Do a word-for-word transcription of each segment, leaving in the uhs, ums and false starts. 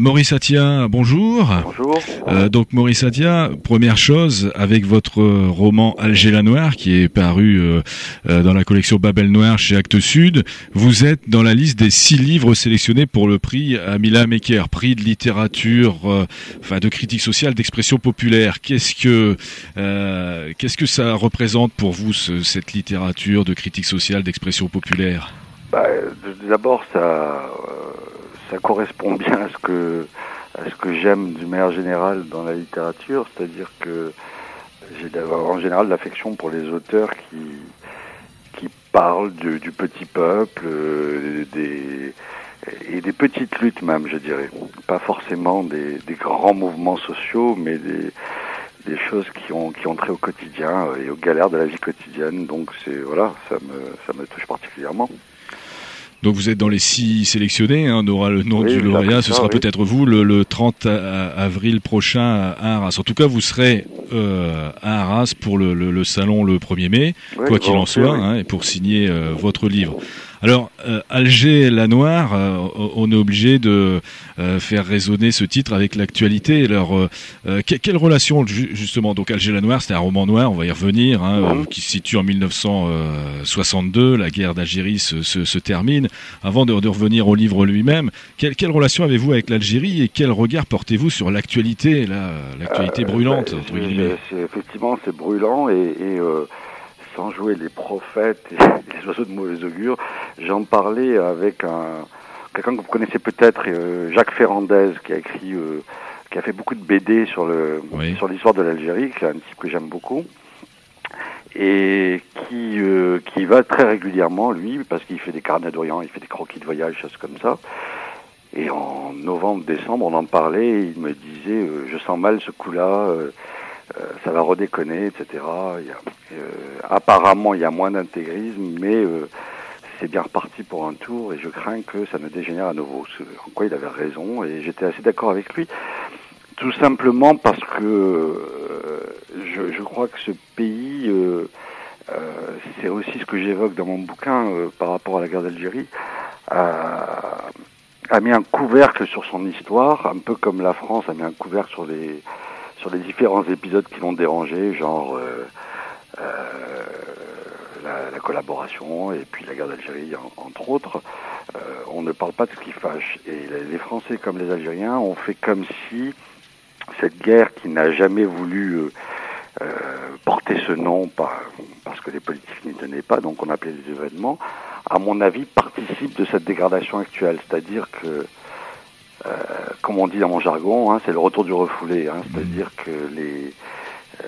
Maurice Attia, bonjour. Bonjour. Euh, donc Maurice Attia, première chose, avec votre roman Alger la Noire, qui est paru euh, euh, dans la collection Babel Noire chez Actes Sud, vous êtes dans la liste des six livres sélectionnés pour le prix Amila Meker, prix de littérature, euh, enfin de critique sociale, d'expression populaire. Qu'est-ce que euh, qu'est-ce que ça représente pour vous, ce, cette littérature de critique sociale, d'expression populaire? Bah, d'abord, ça, euh, ça correspond bien à ce que, à ce que j'aime d'une manière générale dans la littérature, c'est-à-dire que j'ai en général l'affection pour les auteurs qui, qui parlent du, du petit peuple, euh, des, et des petites luttes même, je dirais. Pas forcément des, des grands mouvements sociaux, mais des, des choses qui ont, qui ont trait au quotidien et aux galères de la vie quotidienne. Donc c'est, voilà, ça me, ça me touche particulièrement. Donc vous êtes dans les six sélectionnés, hein, on aura le nom oui, du lauréat, ce ça, sera oui. peut-être vous le, le trente avril prochain à Arras. En tout cas, vous serez euh, à Arras pour le, le, le salon le premier mai, oui, quoi qu'il en soit, oui. hein, et pour signer euh, votre livre. Alors, euh, Alger la Noire, euh, on est obligé de euh, faire résonner ce titre avec l'actualité. Alors, euh, euh, que, quelle relation, justement, donc Alger la Noire, c'est un roman noir, on va y revenir, hein, mmh. euh, qui se situe en mille neuf cent soixante-deux, la guerre d'Algérie se, se, se termine. Avant de, de revenir au livre lui-même, quelle, quelle relation avez-vous avec l'Algérie et quel regard portez-vous sur l'actualité, là, l'actualité euh, brûlante, bah, entre guillemets? C'est, effectivement, c'est brûlant et... et euh... sans jouer les prophètes et les oiseaux de mauvais augure, j'en parlais avec un quelqu'un que vous connaissez peut-être, euh, Jacques Ferrandez, qui a écrit, euh, qui a fait beaucoup de B D sur le oui. sur l'histoire de l'Algérie, qui est un type que j'aime beaucoup, et qui euh, qui va très régulièrement, lui, parce qu'il fait des carnets d'Orient, il fait des croquis de voyage, choses comme ça. Et en novembre, décembre, on en parlait, et il me disait, euh, je sens mal ce coup-là. Euh, Euh, ça va redéconner, et cetera. Il y a, euh, apparemment, il y a moins d'intégrisme, mais euh, c'est bien reparti pour un tour et je crains que ça ne dégénère à nouveau. En quoi il avait raison et j'étais assez d'accord avec lui. Tout simplement parce que euh, je, je crois que ce pays, euh, euh, c'est aussi ce que j'évoque dans mon bouquin euh, par rapport à la guerre d'Algérie, a, a mis un couvercle sur son histoire, un peu comme la France a mis un couvercle sur les sur les différents épisodes qui l'ont dérangé, genre euh, euh, la, la collaboration et puis la guerre d'Algérie, en, entre autres. Euh, on ne parle pas de ce qui fâche. Et les Français comme les Algériens ont fait comme si cette guerre qui n'a jamais voulu euh, euh, porter ce nom par, parce que les politiques n'y tenaient pas, donc on appelait les événements, à mon avis, participe de cette dégradation actuelle. C'est-à-dire que Euh, comme on dit dans mon jargon, hein, c'est le retour du refoulé, hein, c'est-à-dire que les, euh,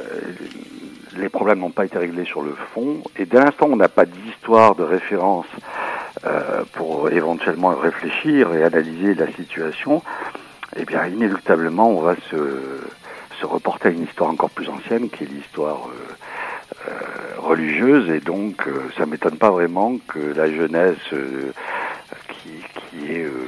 les problèmes n'ont pas été réglés sur le fond, et dès l'instant où on n'a pas d'histoire, de référence euh, pour éventuellement réfléchir et analyser la situation, eh bien inéluctablement on va se, se reporter à une histoire encore plus ancienne, qui est l'histoire euh, euh, religieuse, et donc euh, ça m'étonne pas vraiment que la jeunesse euh, qui, qui est... Euh,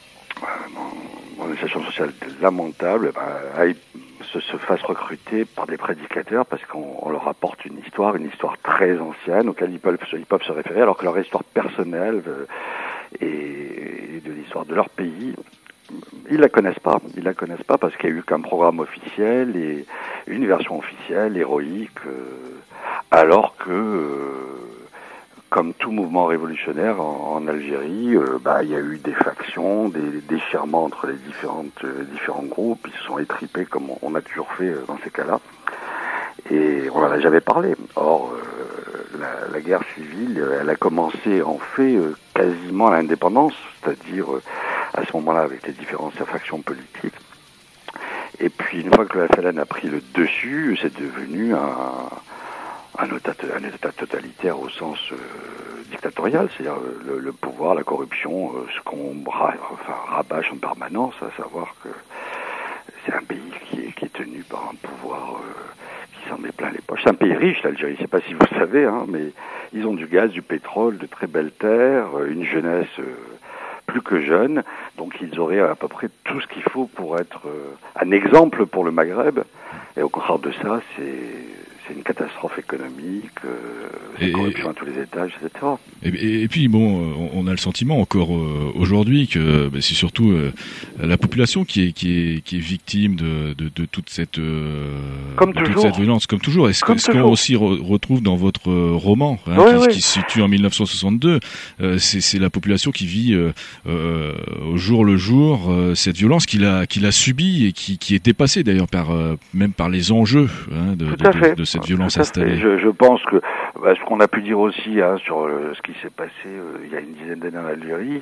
dans une situation sociale lamentable, ben, aille, se, se fasse recruter par des prédicateurs parce qu'on on leur apporte une histoire, une histoire très ancienne auquel ils peuvent, ils peuvent se référer, alors que leur histoire personnelle euh, et, et de l'histoire de leur pays, ils la connaissent pas. Ils la connaissent pas parce qu'il y a eu qu'un programme officiel et une version officielle, héroïque, euh, alors que euh, comme tout mouvement révolutionnaire en, en Algérie, euh, bah, il y a eu des factions, des, des déchirements entre les différentes, euh, différents groupes, ils se sont étripés comme on, on a toujours fait euh, dans ces cas-là. Et on n'en a jamais parlé. Or, euh, la, la guerre civile, elle a commencé en fait euh, quasiment à l'indépendance, c'est-à-dire euh, à ce moment-là avec les différentes factions politiques. Et puis une fois que le F L N a pris le dessus, c'est devenu un... Un état, un état totalitaire au sens euh, dictatorial, c'est-à-dire euh, le, le pouvoir, la corruption, euh, ce qu'on ra, enfin, rabâche en permanence, à savoir que c'est un pays qui est, qui est tenu par un pouvoir euh, qui s'en met plein les poches. C'est un pays riche, l'Algérie, je ne sais pas si vous le savez, hein, mais ils ont du gaz, du pétrole, de très belles terres, une jeunesse euh, plus que jeune, donc ils auraient à peu près tout ce qu'il faut pour être euh, un exemple pour le Maghreb, et au contraire de ça, c'est... c'est une catastrophe économique, euh, c'est corruption à tous les étages, et cetera. Et, et, et puis bon, on, on a le sentiment encore euh, aujourd'hui que bah, c'est surtout euh, la population qui est qui est qui est victime de de, de toute cette euh, comme de toujours. toute cette violence, comme toujours. Est-ce, Comme est-ce qu'on aussi re- retrouve dans votre roman hein, oui, qui, oui. qui se situe en mille neuf cent soixante-deux, euh, c'est, c'est la population qui vit euh, euh, au jour le jour euh, cette violence qu'il a qu'il a subie et qui qui est dépassée d'ailleurs par euh, même par les enjeux hein, de, de, de, de cette violence installée. Je, je pense que bah, ce qu'on a pu dire aussi hein, sur euh, ce qui s'est passé euh, il y a une dizaine d'années en Algérie,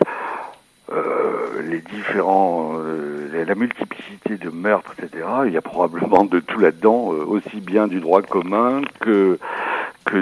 euh, les différents, euh, la multiplicité de meurtres, et cetera. Il y a probablement de tout là-dedans, euh, aussi bien du droit commun que que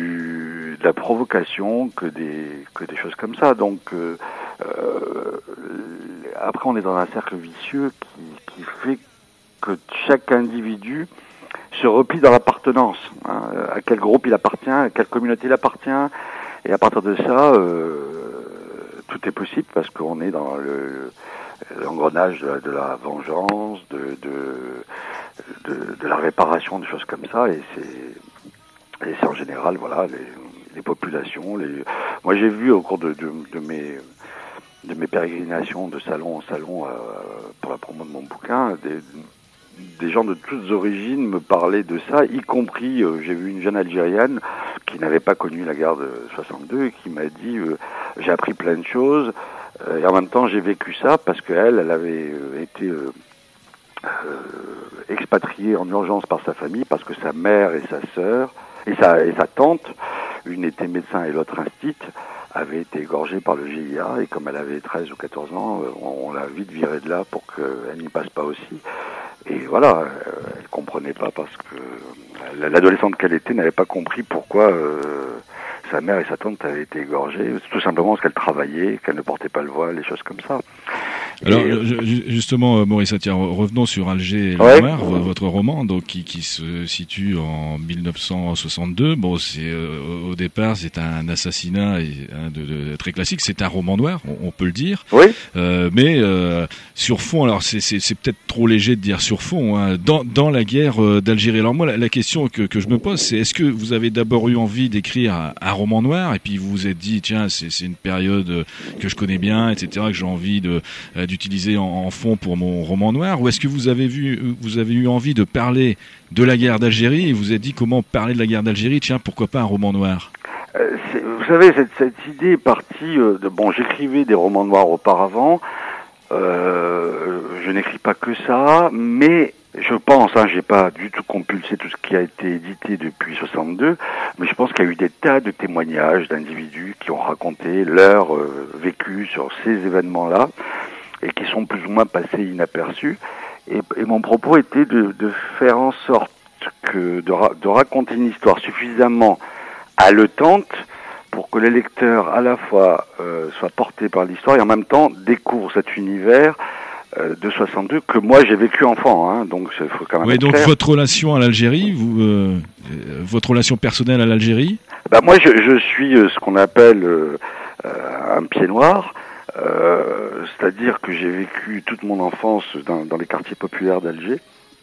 du de la provocation, que des que des choses comme ça. Donc euh, euh, après, on est dans un cercle vicieux qui qui fait que chaque individu se replie dans l'appartenance, hein, à quel groupe il appartient, à quelle communauté il appartient, et à partir de ça, euh, tout est possible parce qu'on est dans le, l'engrenage de la, de la vengeance, de, de, de, de la réparation, des choses comme ça, et c'est, et c'est en général, voilà, les, les populations. Les... Moi, j'ai vu au cours de, de, de mes de mes pérégrinations de salon en salon euh, pour la promo de mon bouquin, des des gens de toutes origines me parlaient de ça, y compris, euh, j'ai vu une jeune Algérienne qui n'avait pas connu la guerre de soixante-deux et qui m'a dit euh, j'ai appris plein de choses euh, et en même temps j'ai vécu ça parce qu'elle, elle avait euh, été euh, euh, expatriée en urgence par sa famille parce que sa mère et sa sœur et sa, et sa tante, une était médecin et l'autre instite, avait été égorgée par le G I A et comme elle avait treize ou quatorze ans, on, on l'a vite virée de là pour qu'elle n'y passe pas aussi. Et voilà, euh, elle comprenait pas parce que l'adolescente qu'elle était n'avait pas compris pourquoi euh, sa mère et sa tante avaient été égorgées, tout simplement parce qu'elle travaillait, qu'elle ne portait pas le voile, des choses comme ça. Alors et, je, justement, Maurice Attia, revenons sur Alger et la ouais. Noire, votre roman, donc qui, qui se situe en mille neuf cent soixante-deux. Bon, c'est euh, au départ c'est un assassinat et, hein, de, de, très classique. C'est un roman noir, on, on peut le dire. Oui. Euh, mais euh, sur fond, alors c'est, c'est, c'est peut-être trop léger de dire sur fond. Hein, dans, dans la guerre d'Algérie. Alors moi, la, la question que, que je me pose, c'est est-ce que vous avez d'abord eu envie d'écrire un, un roman noir et puis vous vous êtes dit tiens, c'est, c'est une période que je connais bien, et cetera, que j'ai envie de euh, d'utiliser en, en fond pour mon roman noir, ou est-ce que vous avez vu, vous avez eu envie de parler de la guerre d'Algérie et vous vous êtes dit comment parler de la guerre d'Algérie, tiens, pourquoi pas un roman noir? euh, Vous savez, cette, cette idée est partie euh, de, bon, j'écrivais des romans noirs auparavant, euh, je n'écris pas que ça, mais je pense, hein, j'ai pas du tout compulsé tout ce qui a été édité depuis soixante-deux, mais je pense qu'il y a eu des tas de témoignages d'individus qui ont raconté leur euh, vécu sur ces événements-là, et qui sont plus ou moins passés inaperçus. Et, et mon propos était de, de faire en sorte que de, ra- de raconter une histoire suffisamment haletante pour que les lecteurs à la fois euh, soient portés par l'histoire et en même temps découvrent cet univers euh, de soixante-deux que moi j'ai vécu enfant. Hein, donc il faut quand même. Oui, être donc clair. Votre relation à l'Algérie, vous, euh, euh, votre relation personnelle à l'Algérie. Bah moi je, je suis euh, ce qu'on appelle euh, euh, un pied noir. Euh, c'est-à-dire que j'ai vécu toute mon enfance dans, dans les quartiers populaires d'Alger,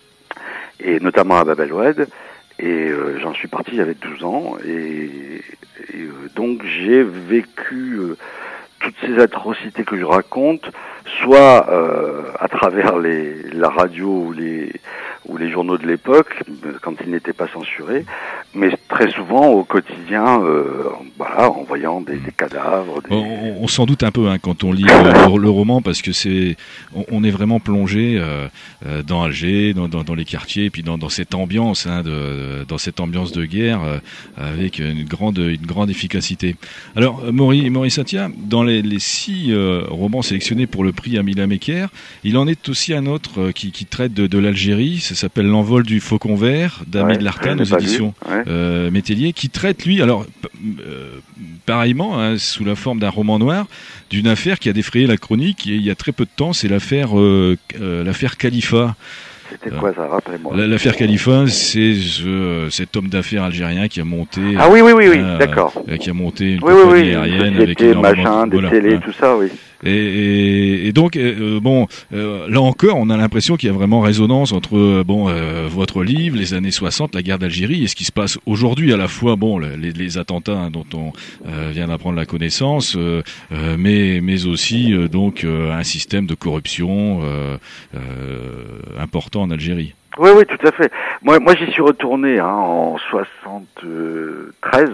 et notamment à Bab el Oued, et euh, j'en suis parti, j'avais douze ans, et, et euh, donc j'ai vécu euh, toutes ces atrocités que je raconte, soit euh, à travers les, la radio ou les, ou les journaux de l'époque, quand ils n'étaient pas censurés, mais très souvent au quotidien, euh, voilà, en voyant des, des cadavres. Des... On, on s'en doute un peu hein, quand on lit le, le roman, parce que c'est, on, on est vraiment plongé euh, dans Alger, dans, dans, dans les quartiers, et puis dans, dans cette ambiance, hein, de, dans cette ambiance de guerre, euh, avec une grande, une grande efficacité. Alors, Maurice, Maurice Attia, dans les, les six euh, romans sélectionnés pour le prix Amila Meker, il en est aussi un autre euh, qui, qui traite de, de l'Algérie. Ça s'appelle L'envol du faucon vert d'Hamid ouais, Larkane aux éditions ouais. euh, Métellier, qui traite lui, alors euh, pareillement, hein, sous la forme d'un roman noir, d'une affaire qui a défrayé la chronique il y a très peu de temps. C'est l'affaire, euh, euh, l'affaire Khalifa. C'était quoi ça, rappelez-moi. L'affaire Khalifa, c'est ce, cet homme d'affaires algérien qui a monté. Ah oui, oui, oui, oui, euh, d'accord. Qui a monté une oui, compagnie oui, oui, aérienne une avec société, énormément machin, de des voilà, télés, hein. tout ça, oui. Et, et, et donc, euh, bon, euh, là encore, on a l'impression qu'il y a vraiment résonance entre euh, bon euh, votre livre, les années soixante, la guerre d'Algérie, et ce qui se passe aujourd'hui, à la fois bon les, les attentats hein, dont on euh, vient d'apprendre la connaissance, euh, euh, mais mais aussi euh, donc euh, un système de corruption euh, euh, important en Algérie. Oui, oui, tout à fait. Moi, moi, j'y suis retourné hein, en soixante-treize.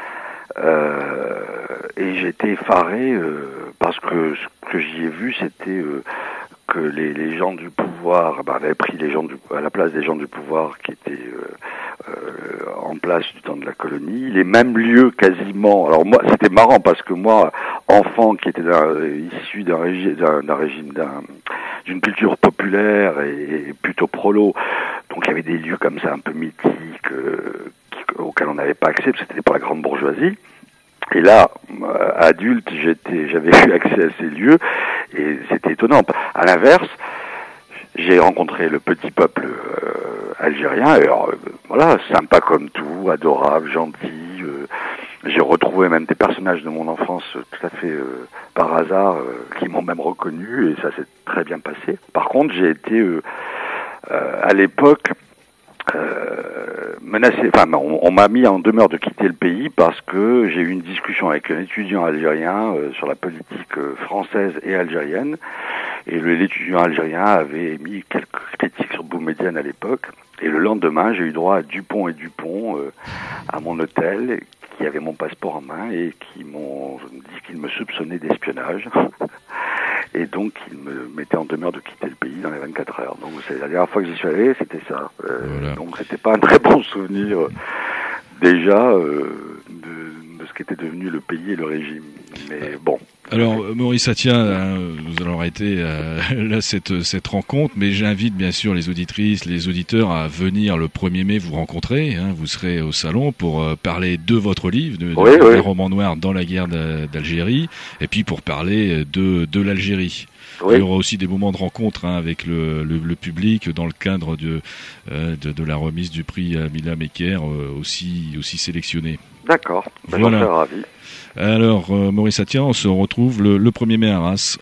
Euh, et j'étais effaré euh, parce que ce que j'y ai vu, c'était euh, que les, les gens du pouvoir, bah, avaient pris les gens du, à la place des gens du pouvoir qui étaient euh, euh, en place du temps de la colonie, les mêmes lieux quasiment. Alors moi, c'était marrant parce que moi, enfant qui était d'un, issu d'un régime, d'un, d'un régime, d'un, d'une culture populaire et, et plutôt prolo, donc il y avait des lieux comme ça un peu mythiques. Euh, auquel on n'avait pas accès, parce que c'était pour la grande bourgeoisie. Et là, euh, adulte, j'étais, j'avais eu accès à ces lieux, et c'était étonnant. À l'inverse, j'ai rencontré le petit peuple euh, algérien, et alors, euh, voilà, sympa comme tout, adorable, gentil. Euh, j'ai retrouvé même des personnages de mon enfance euh, tout à fait euh, par hasard, euh, qui m'ont même reconnu, et ça s'est très bien passé. Par contre, j'ai été, euh, euh, à l'époque, Euh, menacé, enfin, on, on m'a mis en demeure de quitter le pays parce que j'ai eu une discussion avec un étudiant algérien euh, sur la politique euh, française et algérienne, et le, l'étudiant algérien avait émis quelques critiques sur Boumedienne à l'époque, et le lendemain j'ai eu droit à Dupont et Dupont euh, à mon hôtel, qui avaient mon passeport en main et qui m'ont dit qu'ils me soupçonnaient d'espionnage. Et donc, il me mettait en demeure de quitter le pays dans les vingt-quatre heures. Donc, c'est la dernière fois que j'y suis allé, c'était ça. Euh, voilà. Donc, c'était pas un très bon souvenir, euh, déjà, euh, de, de ce qu'était devenu le pays et le régime. Mais bon. Alors, Maurice Attia, hein, nous allons arrêter euh, là cette, cette rencontre, mais j'invite bien sûr les auditrices, les auditeurs à venir le premier mai vous rencontrer. Hein, vous serez au salon pour euh, parler de votre livre, de, de oui, oui. roman noir dans la guerre d'Algérie, et puis pour parler de, de l'Algérie. Oui. Il y aura aussi des moments de rencontre hein, avec le, le, le public dans le cadre de, euh, de, de la remise du prix Mila Mecker, euh, aussi, aussi sélectionné. D'accord, ben voilà. J'en suis ravi. Alors, euh, Maurice Attia, on se retrouve le, le premier mai à Arras.